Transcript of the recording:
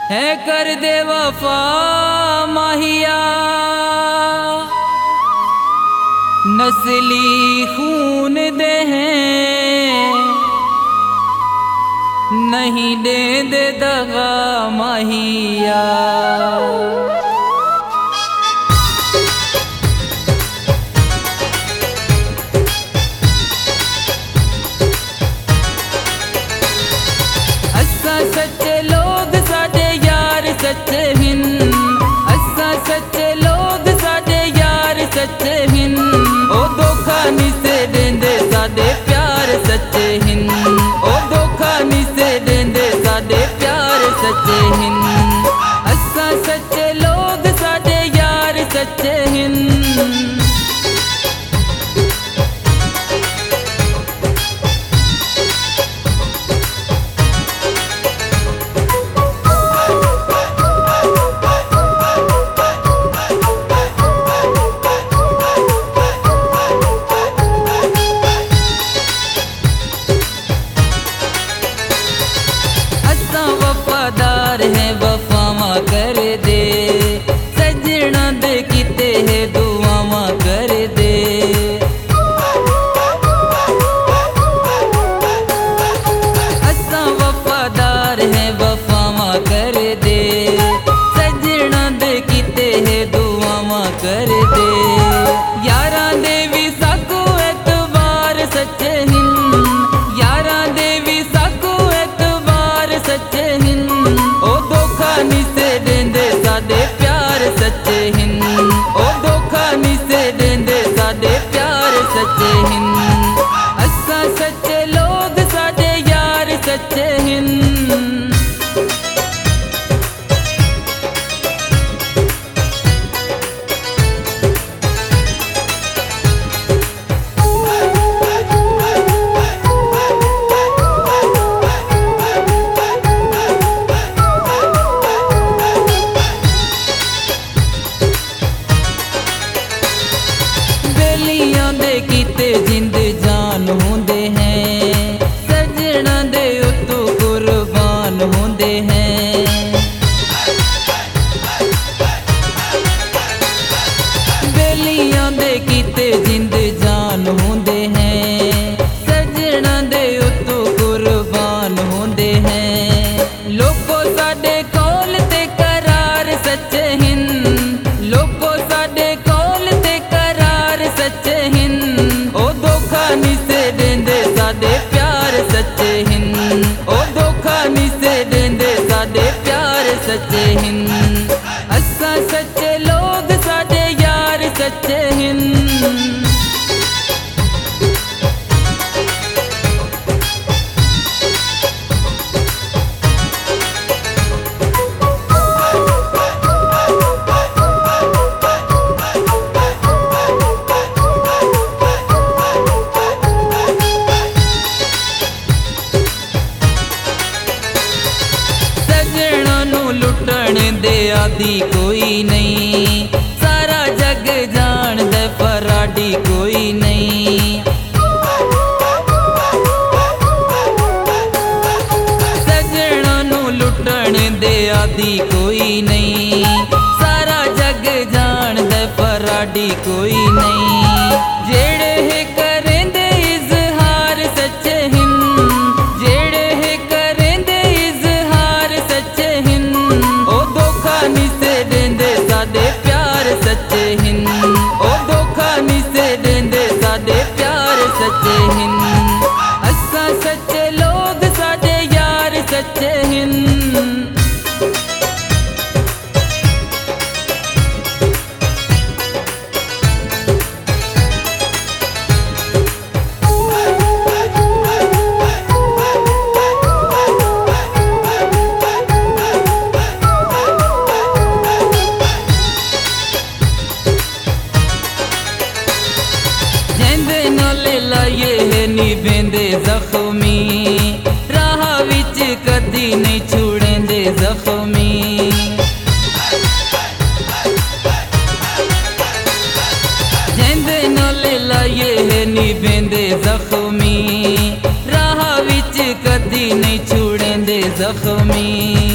है कर दे वफा माहिया, नस्ली खून दे हैं, नहीं दे दे दगा माहिया। असा सच्चे लोग साडे यार सच्चे हिन, असा सच्चे लोग साडे यार सच्चे हिन, ओ धोखा नहीं से देंदे साडे प्यार सच्चे हिन, ओ धोखा नहीं से देंदे साडे प्यार सच्चे हिन। असा सच्चे लोग साडे यार सच्चे हिन। वफादार है वफावा कर दे, सजना दे किते है दुआवा कर दे। असा वफादार है वफावा कर दे, सजना दे किते है दुआवा कर दे। यारां दे भी साकू एतबार सच्चे हिन, यारां दे भी साकू एतबार सच्चे हिन, ओ धोखा नहीं से देंदे साडे प्यार सच्चे हिन, ओ धोखा नहीं से देंदे साडे प्यार सच्चे हिन। असा सच्चे लोग साडे यार सच्चे हिन। दे कीते जिंद जान होंदे हैं, सजना दे उतू कुर्बान होंदे हैं। बेलियां दे कीते जिंद जान होंदे हैं, सजना दे उतू कुर्बान होंदे हैं। लोको साडे कोल ते करार सच्चे हिन, लोको साडे कोल ते करार सच्चे हिन, ओ धोखा नहीं से देंदे साडे प्यार सच्चे हिन, ओ धोखा नहीं से देंदे साडे प्यार सच्चे हिन। असा सच्चे लोग साडे यार सच्चे हिन। लुटण दे आदि कोई नहीं, सारा जग जान दे फराडी कोई नहीं। सजना नू लुटण दे आदि कोई नहीं, सारा जग जान दे फराडी कोई नहीं। जेड़े है करेंदे इजहार सच्चे हिन, जेड़े है करेंदे इजहार सच्चे हिन, ओ धोखा नहीं से देंदे साडे प्यार सच्चे हिन, ओ धोखा नहीं से देंदे साडे प्यार सच्चे हिन। असा सच्चे लोग साडे यार सच्चे हिन। लाए है निभेंदे जख्मी, राह विच कदी नहीं छुड़ेंदे जख्मी। जेंदे नाले लाए है निभेंदे जख्मी, राह विच कदी नहीं छुड़ेंदे जख्मी।